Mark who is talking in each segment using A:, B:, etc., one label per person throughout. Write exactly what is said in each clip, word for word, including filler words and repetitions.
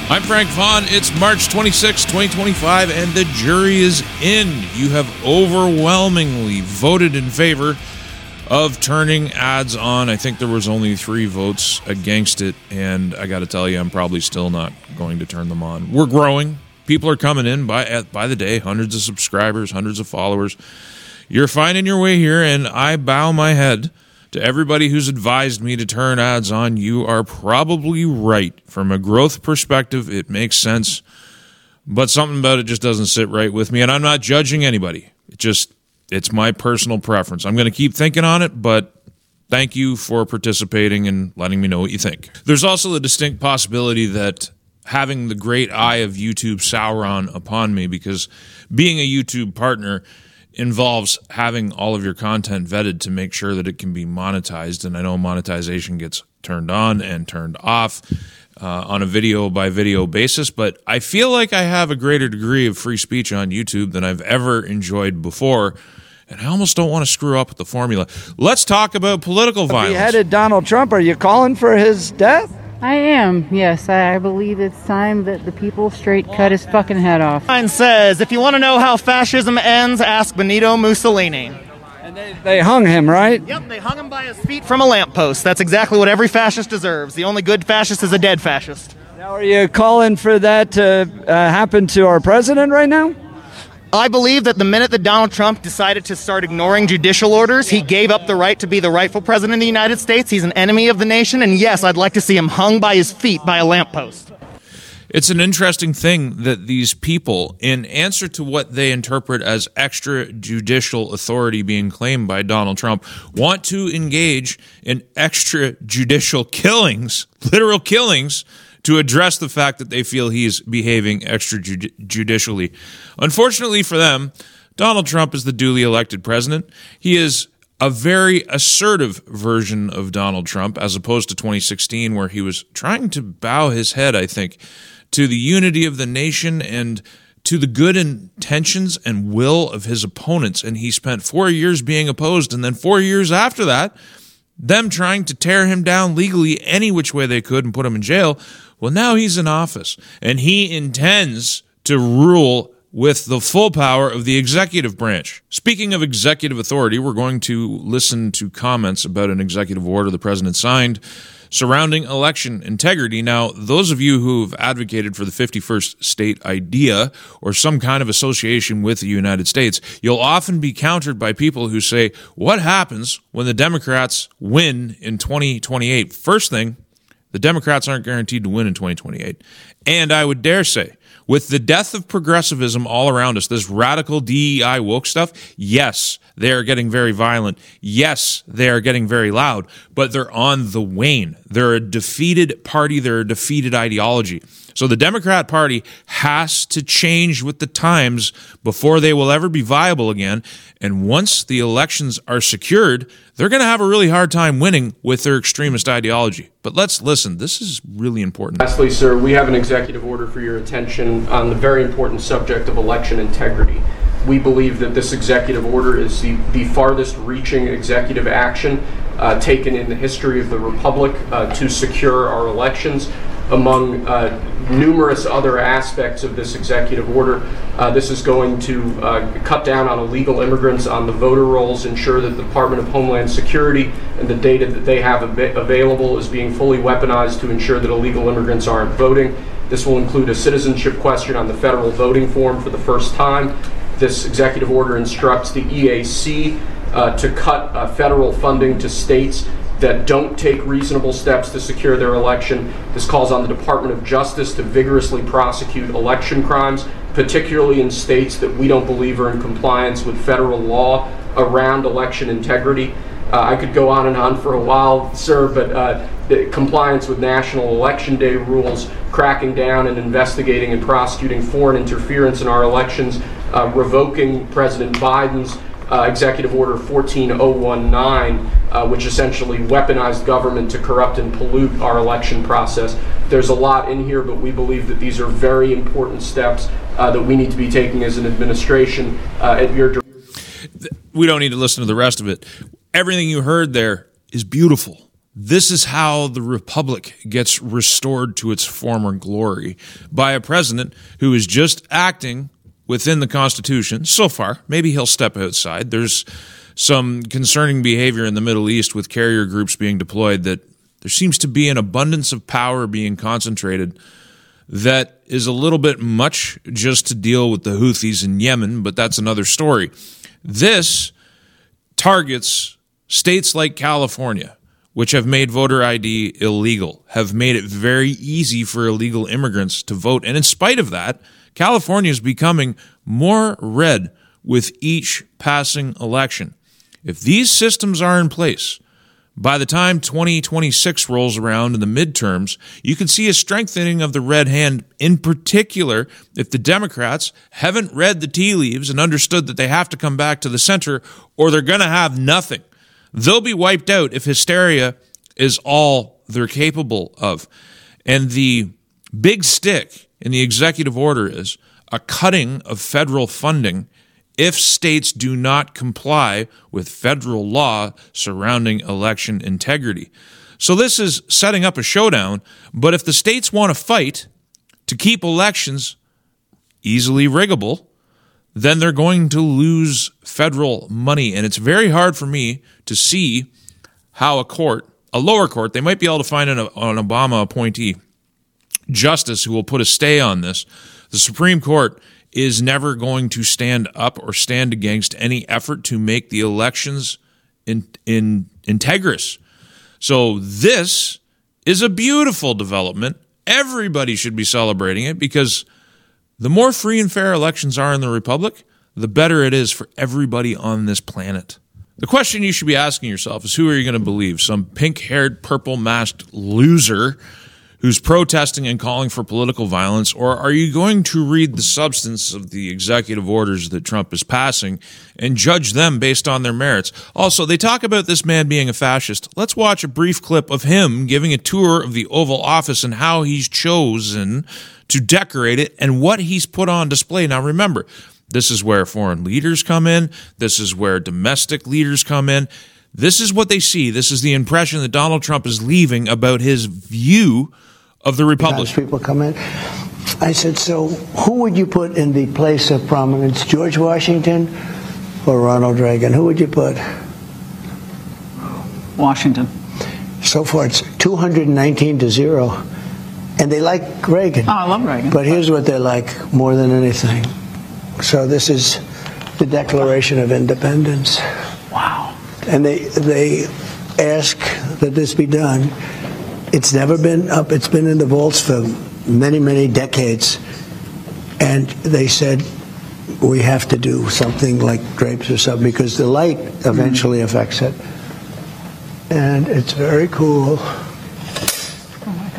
A: I'm Frank Vaughn. It's March twenty-sixth, twenty twenty-five, and the jury is in. You have overwhelmingly voted in favor of turning ads on. I think there was only three votes against it, and I got to tell you, I'm probably still not going to turn them on. We're growing. People are coming in by by the day, hundreds of subscribers, hundreds of followers. You're finding your way here, and I bow my head to everybody who's advised me to turn ads on. You are probably right. From a growth perspective, it makes sense, but something about it just doesn't sit right with me, and I'm not judging anybody. It just, it's my personal preference. I'm going to keep thinking on it, but thank you for participating and letting me know what you think. There's also the distinct possibility that having the great eye of YouTube Sauron upon me, because being a YouTube partner involves having all of your content vetted to make sure that it can be monetized, and I know monetization gets turned on and turned off uh, on a video-by-video basis, but I feel like I have a greater degree of free speech on YouTube than I've ever enjoyed before, and I almost don't want to screw up with the formula. Let's talk about political violence.
B: Beheaded Donald Trump. Are you calling for his death?
C: I am, yes. I believe it's time that the people straight cut his fucking head off.
D: Mine says, if you want to know how fascism ends, ask Benito Mussolini.
B: And they, they hung him, right?
D: Yep, they hung him by his feet from a lamppost. That's exactly what every fascist deserves. The only good fascist is a dead fascist.
B: Now, are you calling for that to uh, happen to our president right now?
D: I believe that the minute that Donald Trump decided to start ignoring judicial orders, he gave up the right to be the rightful president of the United States. He's an enemy of the nation, and yes, I'd like to see him hung by his feet by a lamppost.
A: It's an interesting thing that these people, in answer to what they interpret as extrajudicial authority being claimed by Donald Trump, want to engage in extrajudicial killings, literal killings, to address the fact that they feel he's behaving extrajudicially. Unfortunately for them, Donald Trump is the duly elected president. He is a very assertive version of Donald Trump, as opposed to twenty sixteen, where he was trying to bow his head, I think, to the unity of the nation and to the good intentions and will of his opponents. And he spent four years being opposed, and then four years after that, them trying to tear him down legally any which way they could and put him in jail. Well, now he's in office, and he intends to rule with the full power of the executive branch. Speaking of executive authority, we're going to listen to comments about an executive order the president signed surrounding election integrity. Now, those of you who have advocated for the fifty-first state idea or some kind of association with the United States, you'll often be countered by people who say, what happens when the Democrats win in twenty twenty-eight? First thing, the Democrats aren't guaranteed to win in twenty twenty-eight. And I would dare say, with the death of progressivism all around us, this radical D E I woke stuff, yes, they are getting very violent. Yes, they are getting very loud, but they're on the wane. They're a defeated party. They're a defeated ideology. So the Democrat Party has to change with the times before they will ever be viable again. And once the elections are secured, they're going to have a really hard time winning with their extremist ideology. But let's listen. This is really important.
E: Lastly, sir, we have an executive order for your attention on the very important subject of election integrity. We believe that this executive order is the, the farthest reaching executive action uh, taken in the history of the Republic uh, to secure our elections. Among uh, numerous other aspects of this executive order, uh, this is going to uh, cut down on illegal immigrants on the voter rolls, ensure that the Department of Homeland Security and the data that they have av- available is being fully weaponized to ensure that illegal immigrants aren't voting. This will include a citizenship question on the federal voting form for the first time. This executive order instructs the E A C uh, to cut uh, federal funding to states that don't take reasonable steps to secure their election. This calls on the Department of Justice to vigorously prosecute election crimes, particularly in states that we don't believe are in compliance with federal law around election integrity. Uh, I could go on and on for a while, sir, but uh, the compliance with National Election Day rules, cracking down and investigating and prosecuting foreign interference in our elections, uh, revoking President Biden's Uh, Executive Order fourteen oh nineteen, uh, which essentially weaponized government to corrupt and pollute our election process. There's a lot in here, but we believe that these are very important steps uh, that we need to be taking as an administration uh, at your direction.
A: We don't need to listen to the rest of it. Everything you heard there is beautiful. This is how the republic gets restored to its former glory, by a president who is just acting within the Constitution so far. Maybe he'll step outside. There's some concerning behavior in the Middle East with carrier groups being deployed, that there seems to be an abundance of power being concentrated that is a little bit much just to deal with the Houthis in Yemen, but that's another story. This targets states like California, which have made voter I D illegal, have made it very easy for illegal immigrants to vote. And in spite of that, California is becoming more red with each passing election. If these systems are in place, by the time twenty twenty-six rolls around in the midterms, you can see a strengthening of the red hand, in particular if the Democrats haven't read the tea leaves and understood that they have to come back to the center or they're going to have nothing. They'll be wiped out if hysteria is all they're capable of. And the big stick in the executive order is a cutting of federal funding if states do not comply with federal law surrounding election integrity. So this is setting up a showdown, but if the states want to fight to keep elections easily riggable, then they're going to lose federal money. And it's very hard for me to see how a court, a lower court, they might be able to find an, an Obama appointee justice who will put a stay on this. The Supreme Court is never going to stand up or stand against any effort to make the elections in, in integrous. So this is a beautiful development. Everybody should be celebrating it, because the more free and fair elections are in the republic, the better it is for everybody on this planet. The question you should be asking yourself is, who are you going to believe? Some pink-haired, purple-masked loser who's protesting and calling for political violence, or are you going to read the substance of the executive orders that Trump is passing and judge them based on their merits? Also, they talk about this man being a fascist. Let's watch a brief clip of him giving a tour of the Oval Office and how he's chosen to decorate it and what he's put on display. Now, remember, this is where foreign leaders come in. This is where domestic leaders come in. This is what they see. This is the impression that Donald Trump is leaving about his view of the republic.
F: People come in. I said, so who would you put in the place of prominence, George Washington or Ronald Reagan? Who would you put?
G: Washington.
F: So far, it's two hundred nineteen to zero. And they like Reagan.
G: Oh, I love Reagan.
F: But here's what they like more than anything. So this is the Declaration of Independence.
G: Wow.
F: And they they ask that this be done. It's never been up. It's been in the vaults for many, many decades. And they said, we have to do something like drapes or something, because the light eventually affects it. And it's very cool.
G: Oh, my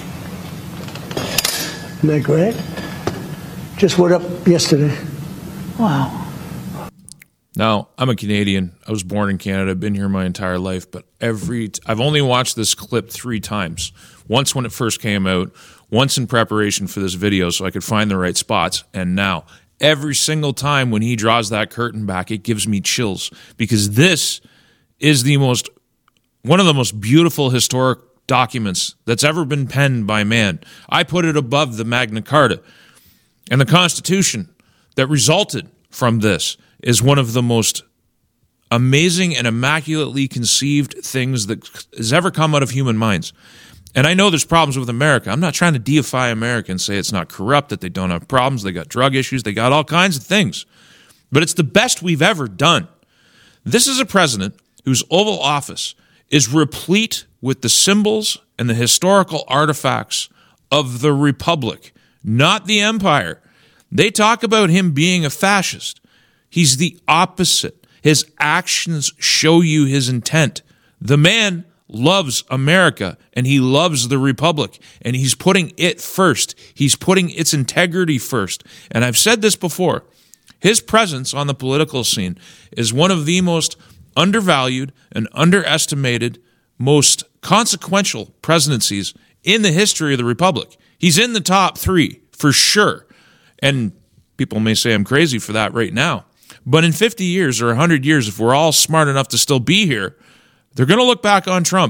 G: gosh.
F: Isn't that great? Just went up yesterday.
G: Wow.
A: Now, I'm a Canadian. I was born in Canada. I've been here my entire life, but every t- I've only watched this clip three times. Once when it first came out, once in preparation for this video so I could find the right spots, and now every single time when he draws that curtain back, it gives me chills, because this is the most one of the most beautiful historic documents that's ever been penned by man. I put it above the Magna Carta, and the Constitution that resulted from this is one of the most amazing and immaculately conceived things that has ever come out of human minds. And I know there's problems with America. I'm not trying to deify America and say it's not corrupt, that they don't have problems, they got drug issues, they got all kinds of things. But it's the best we've ever done. This is a president whose Oval Office is replete with the symbols and the historical artifacts of the Republic, not the Empire. They talk about him being a fascist. He's the opposite. His actions show you his intent. The man loves America, and he loves the Republic, and he's putting it first. He's putting its integrity first. And I've said this before. His presence on the political scene is one of the most undervalued and underestimated, most consequential presidencies in the history of the Republic. He's in the top three, for sure. And people may say I'm crazy for that right now. But in fifty years or one hundred years, if we're all smart enough to still be here, they're going to look back on Trump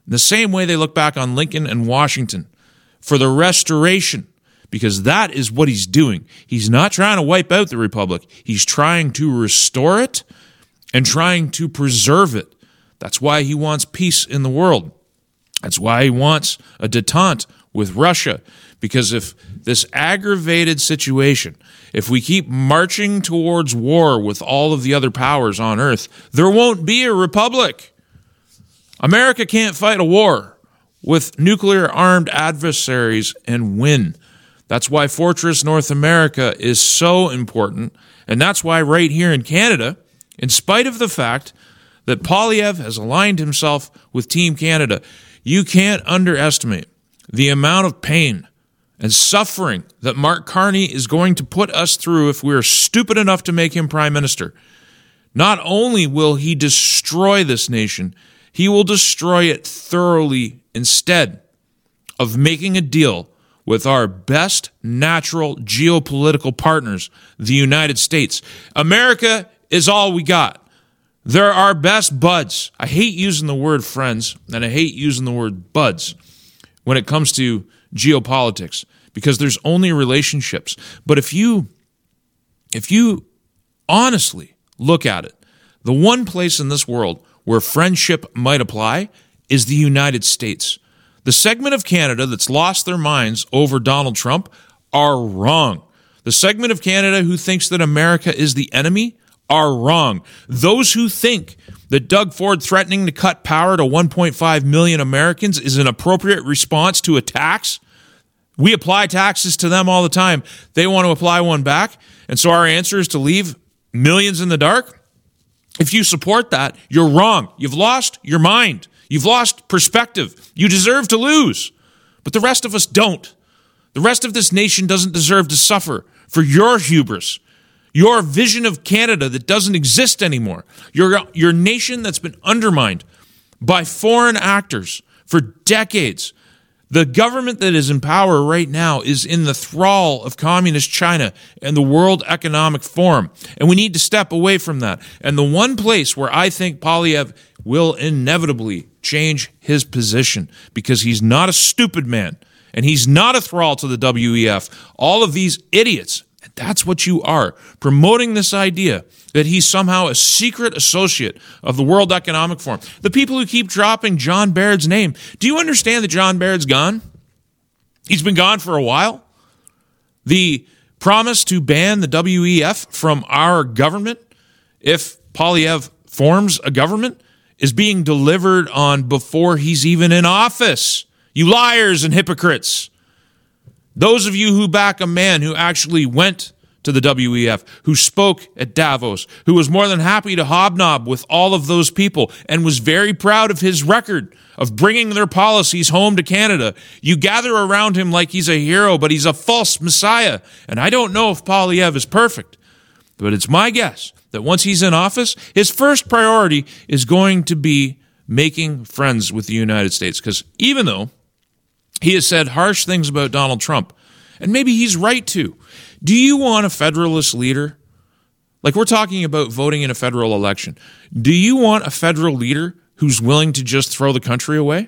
A: in the same way they look back on Lincoln and Washington for the restoration, because that is what he's doing. He's not trying to wipe out the Republic. He's trying to restore it and trying to preserve it. That's why he wants peace in the world. That's why he wants a détente with Russia, because if this aggravated situation, if we keep marching towards war with all of the other powers on earth, there won't be a republic. America can't fight a war with nuclear-armed adversaries and win. That's why Fortress North America is so important, and that's why right here in Canada, in spite of the fact that Poilievre has aligned himself with Team Canada, you can't underestimate the amount of pain and suffering that Mark Carney is going to put us through if we are stupid enough to make him prime minister. Not only will he destroy this nation, he will destroy it thoroughly instead of making a deal with our best natural geopolitical partners, the United States. America is all we got. They're our best buds. I hate using the word friends, and I hate using the word buds when it comes to geopolitics, because there's only relationships. But if you, if you honestly look at it, the one place in this world where friendship might apply is the United States. The segment of Canada that's lost their minds over Donald Trump are wrong. The segment of Canada who thinks that America is the enemy are wrong. Those who think that Doug Ford threatening to cut power to one point five million Americans is an appropriate response to a tax. We apply taxes to them all the time. They want to apply one back. And so our answer is to leave millions in the dark. If you support that, you're wrong. You've lost your mind. You've lost perspective. You deserve to lose. But the rest of us don't. The rest of this nation doesn't deserve to suffer for your hubris, your vision of Canada that doesn't exist anymore, your, your nation that's been undermined by foreign actors for decades. The government that is in power right now is in the thrall of communist China and the World Economic Forum, and we need to step away from that. And the one place where I think Poilievre will inevitably change his position, because he's not a stupid man, and he's not a thrall to the W E F, all of these idiots, and that's what you are, promoting this idea that he's somehow a secret associate of the World Economic Forum. The people who keep dropping John Baird's name, do you understand that John Baird's gone? He's been gone for a while. The promise to ban the W E F from our government, if Poilievre forms a government, is being delivered on before he's even in office. You liars and hypocrites. Those of you who back a man who actually went to the W E F, who spoke at Davos, who was more than happy to hobnob with all of those people and was very proud of his record of bringing their policies home to Canada. You gather around him like he's a hero, but he's a false messiah. And I don't know if Poilievre is perfect, but it's my guess that once he's in office, his first priority is going to be making friends with the United States. Because even though he has said harsh things about Donald Trump, and maybe he's right to, do you want a federalist leader? Like, we're talking about voting in a federal election. Do you want a federal leader who's willing to just throw the country away?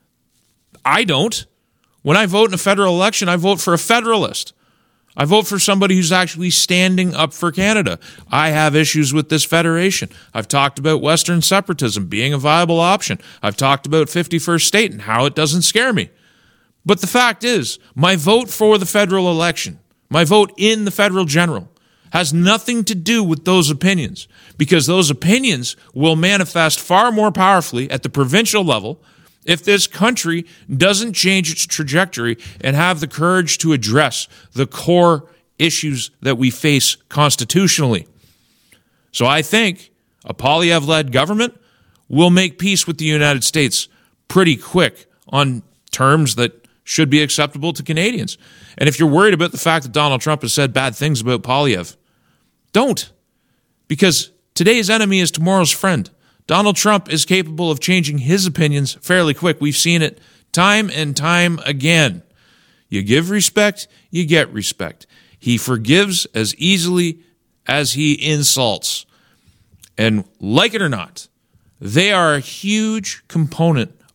A: I don't. When I vote in a federal election, I vote for a federalist. I vote for somebody who's actually standing up for Canada. I have issues with this federation. I've talked about Western separatism being a viable option. I've talked about fifty-first state and how it doesn't scare me. But the fact is, my vote for the federal election, my vote in the federal general, has nothing to do with those opinions, because those opinions will manifest far more powerfully at the provincial level if this country doesn't change its trajectory and have the courage to address the core issues that we face constitutionally. So I think a Poilievre-led government will make peace with the United States pretty quick on terms that should be acceptable to Canadians. And if you're worried about the fact that Donald Trump has said bad things about Poilievre, don't. Because today's enemy is tomorrow's friend. Donald Trump is capable of changing his opinions fairly quick. We've seen it time and time again. You give respect, you get respect. He forgives as easily as he insults. And like it or not, they are a huge component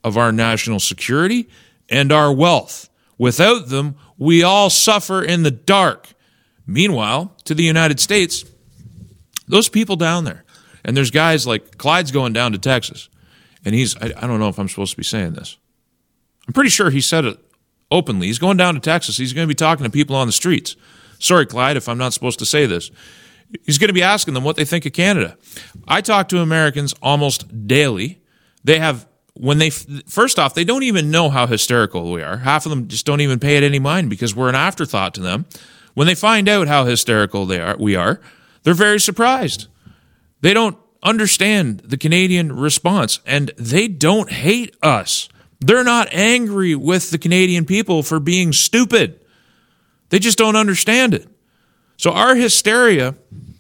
A: of our national security and our wealth. Without them, we all suffer in the dark. Meanwhile, to the United States, those people down there, and there's guys like Clyde's going down to Texas, and he's, I, I don't know if I'm supposed to be saying this. I'm pretty sure he said it openly. He's going down to Texas. He's going to be talking to people on the streets. Sorry, Clyde, if I'm not supposed to say this. He's going to be asking them what they think of Canada. I talk to Americans almost daily. They have, when they, first off, they don't even know how hysterical we are. Half of them just don't even pay it any mind because we're an afterthought to them. When they find out how hysterical they are, we are, they're very surprised. They don't understand the Canadian response, and they don't hate us. They're not angry with the Canadian people for being stupid. They just don't understand it. So our hysteria,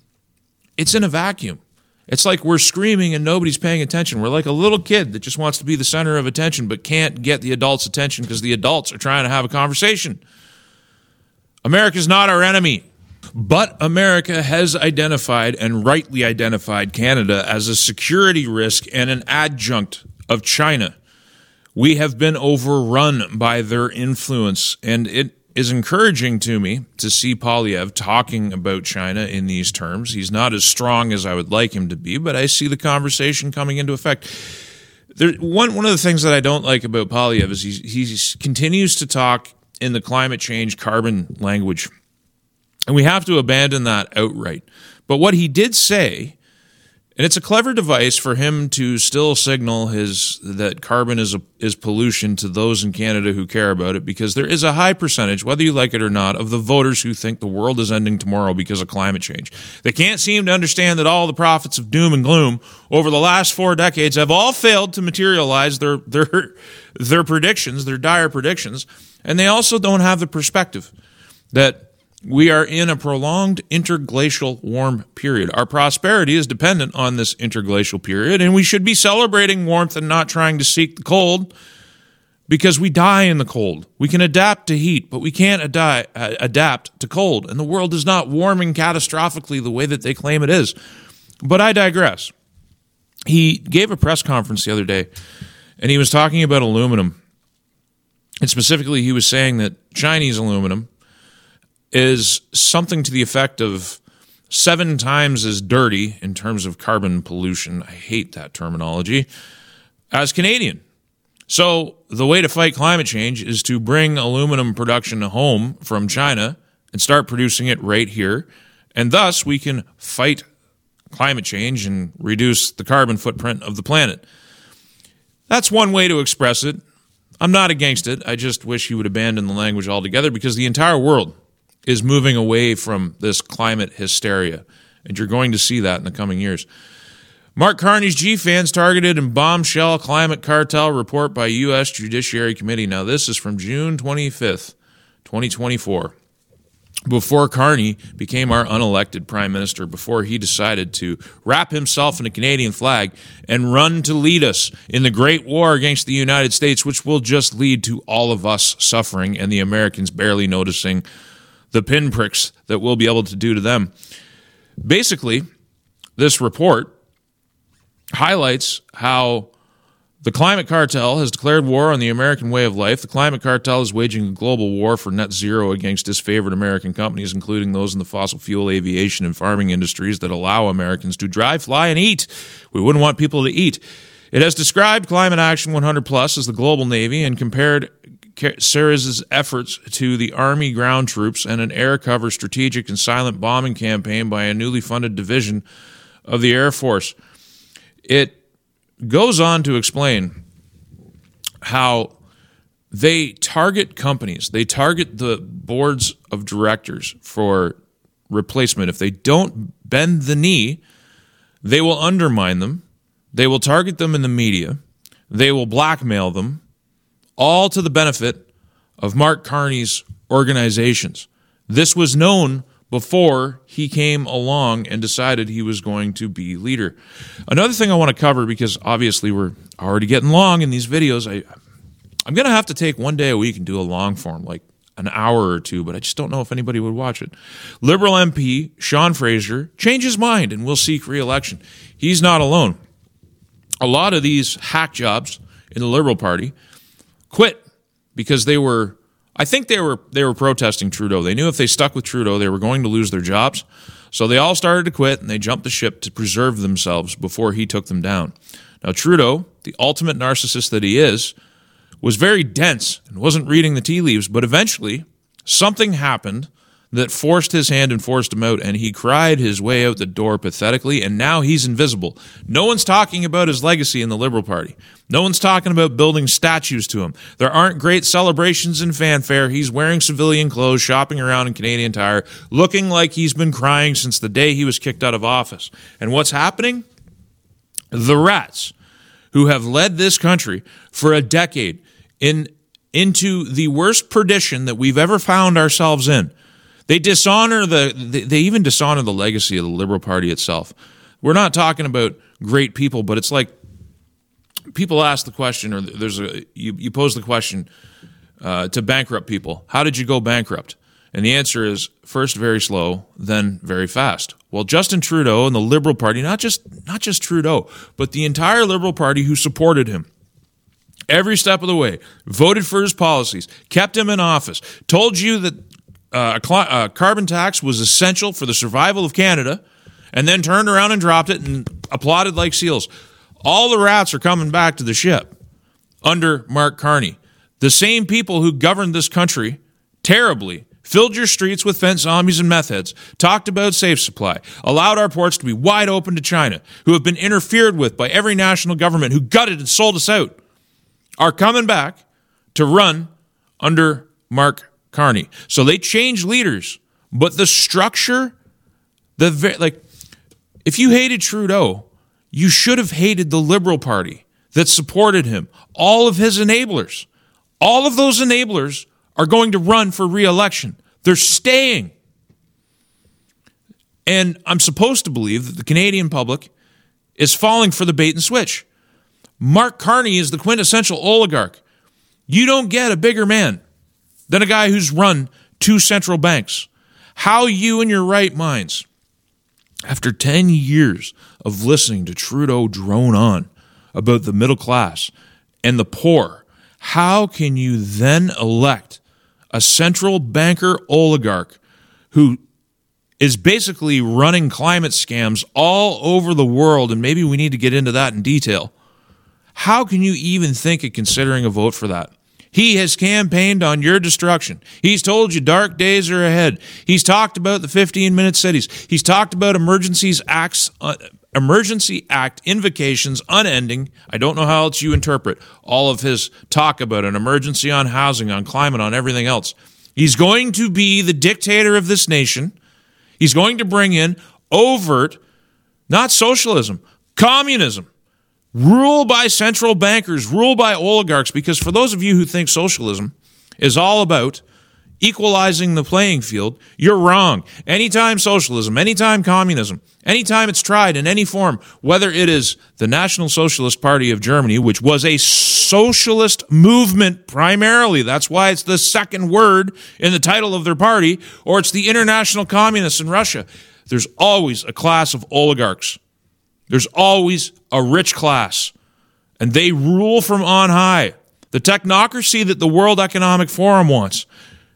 A: it's in a vacuum. It's like we're screaming and nobody's paying attention. We're like a little kid that just wants to be the center of attention but can't get the adults' attention because the adults are trying to have a conversation. America's not our enemy. But America has identified and rightly identified Canada as a security risk and an adjunct of China. We have been overrun by their influence, and it is encouraging to me to see Poilievre talking about China in these terms. He's not as strong as I would like him to be, but I see the conversation coming into effect. There, one, one of the things that I don't like about Poilievre is he, he continues to talk in the climate change carbon language. And we have to abandon that outright. But what he did say, and it's a clever device for him to still signal his that carbon is a, is pollution to those in Canada who care about it, because there is a high percentage, whether you like it or not, of the voters who think the world is ending tomorrow because of climate change. They can't seem to understand that all the prophets of doom and gloom over the last four decades have all failed to materialize their their their predictions, their dire predictions, and they also don't have the perspective that we are in a prolonged interglacial warm period. Our prosperity is dependent on this interglacial period, and we should be celebrating warmth and not trying to seek the cold, because we die in the cold. We can adapt to heat, but we can't adi- uh, adapt to cold, and the world is not warming catastrophically the way that they claim it is. But I digress. He gave a press conference the other day, and he was talking about aluminum, and specifically he was saying that Chinese aluminum is something to the effect of seven times as dirty in terms of carbon pollution, I hate that terminology, as Canadian. So the way to fight climate change is to bring aluminum production home from China and start producing it right here, and thus we can fight climate change and reduce the carbon footprint of the planet. That's one way to express it. I'm not against it. I just wish he would abandon the language altogether, because the entire world is moving away from this climate hysteria, and you're going to see that in the coming years. Mark Carney's G-fans targeted in bombshell climate cartel report by U S Judiciary Committee. Now, this is from June twenty-fifth, twenty twenty-four. Before Carney became our unelected prime minister, before he decided to wrap himself in a Canadian flag and run to lead us in the great war against the United States, which will just lead to all of us suffering and the Americans barely noticing the pinpricks that we'll be able to do to them. Basically, this report highlights how the climate cartel has declared war on the American way of life. The climate cartel is waging a global war for net zero against disfavored American companies, including those in the fossil fuel, aviation, and farming industries that allow Americans to drive, fly, and eat. We wouldn't want people to eat. It has described Climate Action one hundred plus as the global Navy and compared Sarah's efforts to the Army ground troops and an air cover strategic and silent bombing campaign by a newly funded division of the Air Force. It goes on to explain how they target companies, they target the boards of directors for replacement. If they don't bend the knee, they will undermine them, they will target them in the media, they will blackmail them, all to the benefit of Mark Carney's organizations. This was known before he came along and decided he was going to be leader. Another thing I want to cover, because obviously we're already getting long in these videos, I, I'm going to have to take one day a week and do a long form, like an hour or two, but I just don't know if anybody would watch it. Liberal M P Sean Fraser changed his mind and will seek re-election. He's not alone. A lot of these hack jobs in the Liberal Party quit because they were, I think they were they were protesting Trudeau. They knew if they stuck with Trudeau, they were going to lose their jobs. So they all started to quit, and they jumped the ship to preserve themselves before he took them down. Now, Trudeau, the ultimate narcissist that he is, was very dense and wasn't reading the tea leaves, but eventually something happened that forced his hand and forced him out, and he cried his way out the door pathetically, and now he's invisible. No one's talking about his legacy in the Liberal Party. No one's talking about building statues to him. There aren't great celebrations and fanfare. He's wearing civilian clothes, shopping around in Canadian Tire, looking like he's been crying since the day he was kicked out of office. And what's happening? The rats who have led this country for a decade in into the worst perdition that we've ever found ourselves in. They dishonor the, they even dishonor the legacy of the Liberal Party itself. We're not talking about great people, but it's like people ask the question, or there's a, you, you pose the question uh, to bankrupt people. How did you go bankrupt? And the answer is first very slow, then very fast. Well, Justin Trudeau and the Liberal Party, not just, not just Trudeau, but the entire Liberal Party who supported him, every step of the way, voted for his policies, kept him in office, told you that Uh, a, cl- a carbon tax was essential for the survival of Canada, and then turned around and dropped it and applauded like seals. All the rats are coming back to the ship under Mark Carney. The same people who governed this country terribly, filled your streets with fence zombies and meth heads, talked about safe supply, allowed our ports to be wide open to China, who have been interfered with by every national government who gutted and sold us out, are coming back to run under Mark Carney. So they change leaders, but the structure, the like, if you hated Trudeau, you should have hated the Liberal Party that supported him. All of his enablers, all of those enablers are going to run for re-election. They're staying. And I'm supposed to believe that the Canadian public is falling for the bait and switch. Mark Carney is the quintessential oligarch. You don't get a bigger man than a guy who's run two central banks. How you in your right minds, after ten years of listening to Trudeau drone on about the middle class and the poor, how can you then elect a central banker oligarch who is basically running climate scams all over the world, and maybe we need to get into that in detail? How can you even think of considering a vote for that? He has campaigned on your destruction. He's told you dark days are ahead. He's talked about the fifteen-minute cities. He's talked about emergencies acts, uh, emergency act invocations unending. I don't know how else you interpret all of his talk about an emergency on housing, on climate, on everything else. He's going to be the dictator of this nation. He's going to bring in overt, not socialism, communism. Rule by central bankers, rule by oligarchs, because for those of you who think socialism is all about equalizing the playing field, you're wrong. Anytime socialism, anytime communism, anytime it's tried in any form, whether it is the National Socialist Party of Germany, which was a socialist movement primarily, that's why it's the second word in the title of their party, or it's the International Communists in Russia, there's always a class of oligarchs. There's always a rich class, and they rule from on high. The technocracy that the World Economic Forum wants,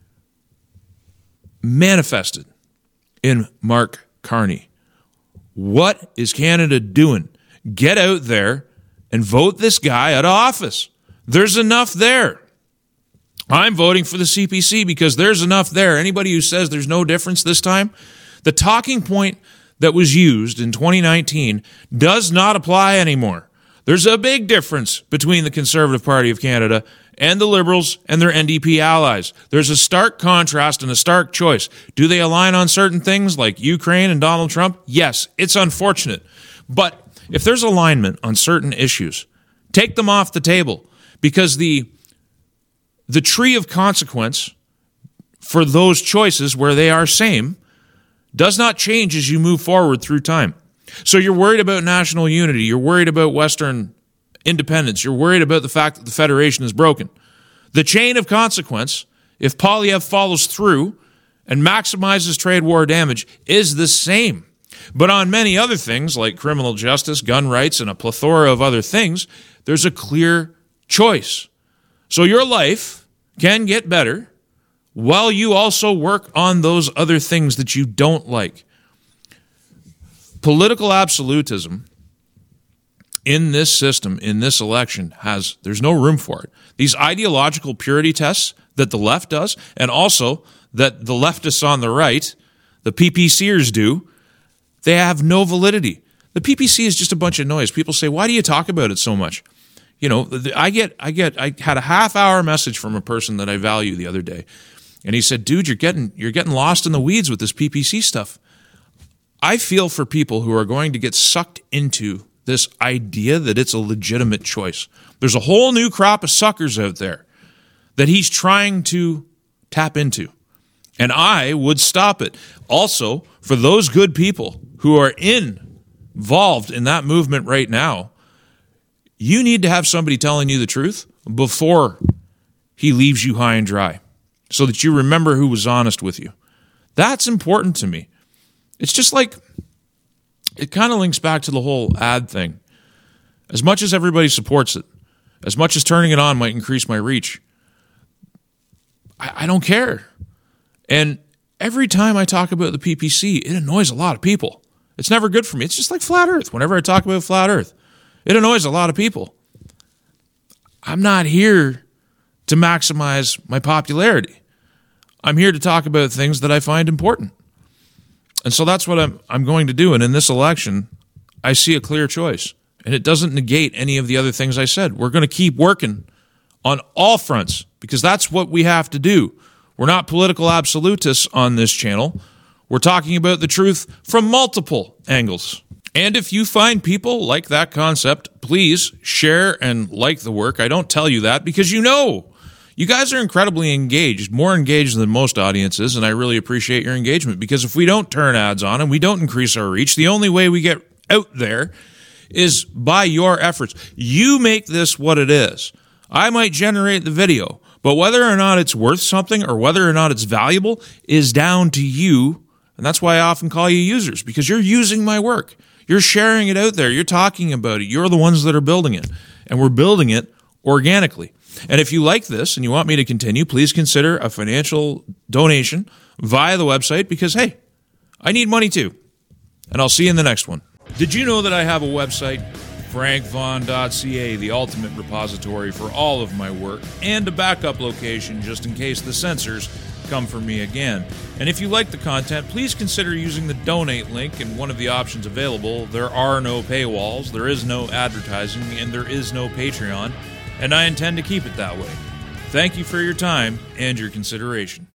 A: manifested in Mark Carney. What is Canada doing? Get out there and vote this guy out of office. There's enough there. I'm voting for the C P C because there's enough there. Anybody who says there's no difference this time, the talking point that was used in twenty nineteen does not apply anymore. There's a big difference between the Conservative Party of Canada and the Liberals and their N D P allies. There's a stark contrast and a stark choice. Do they align on certain things like Ukraine and Donald Trump? Yes, it's unfortunate. But if there's alignment on certain issues, take them off the table, because the, the tree of consequence for those choices where they are same does not change as you move forward through time. So you're worried about national unity. You're worried about Western independence. You're worried about the fact that the Federation is broken. The chain of consequence, if Poilievre follows through and maximizes trade war damage, is the same. But on many other things, like criminal justice, gun rights, and a plethora of other things, there's a clear choice. So your life can get better while you also work on those other things that you don't like. Political absolutism in this system, in this election, has there's no room for it. These ideological purity tests that the left does, and also that the leftists on the right, the P P Cers do, they have no validity. The P P C is just a bunch of noise. People say, why do you talk about it so much? You know, I get, I get, I had a half hour message from a person that I value the other day. And he said, dude, you're getting, you're getting lost in the weeds with this P P C stuff. I feel for people who are going to get sucked into this idea that it's a legitimate choice. There's a whole new crop of suckers out there that he's trying to tap into. And I would stop it. Also, for those good people who are in, involved in that movement right now, you need to have somebody telling you the truth before he leaves you high and dry so that you remember who was honest with you. That's important to me. It's just like, it kind of links back to the whole ad thing. As much as everybody supports it, as much as turning it on might increase my reach, I, I don't care. And every time I talk about the P P C, it annoys a lot of people. It's never good for me. It's just like flat earth. Whenever I talk about flat earth, it annoys a lot of people. I'm not here to maximize my popularity. I'm here to talk about things that I find important. And so that's what I'm I'm going to do. And in this election, I see a clear choice. And it doesn't negate any of the other things I said. We're going to keep working on all fronts because that's what we have to do. We're not political absolutists on this channel. We're talking about the truth from multiple angles. And if you find people like that concept, please share and like the work. I don't tell you that because you know. You guys are incredibly engaged, more engaged than most audiences, and I really appreciate your engagement because if we don't turn ads on and we don't increase our reach, the only way we get out there is by your efforts. You make this what it is. I might generate the video, but whether or not it's worth something or whether or not it's valuable is down to you, and that's why I often call you users, because you're using my work. You're sharing it out there. You're talking about it. You're the ones that are building it, and we're building it organically. And if you like this and you want me to continue, please consider a financial donation via the website because, hey, I need money too. And I'll see you in the next one. Did you know that I have a website, frank vaughn dot c a, the ultimate repository for all of my work, and a backup location just in case the censors come for me again. And if you like the content, please consider using the donate link in one of the options available. There are no paywalls, there is no advertising, and there is no Patreon. And I intend to keep it that way. Thank you for your time and your consideration.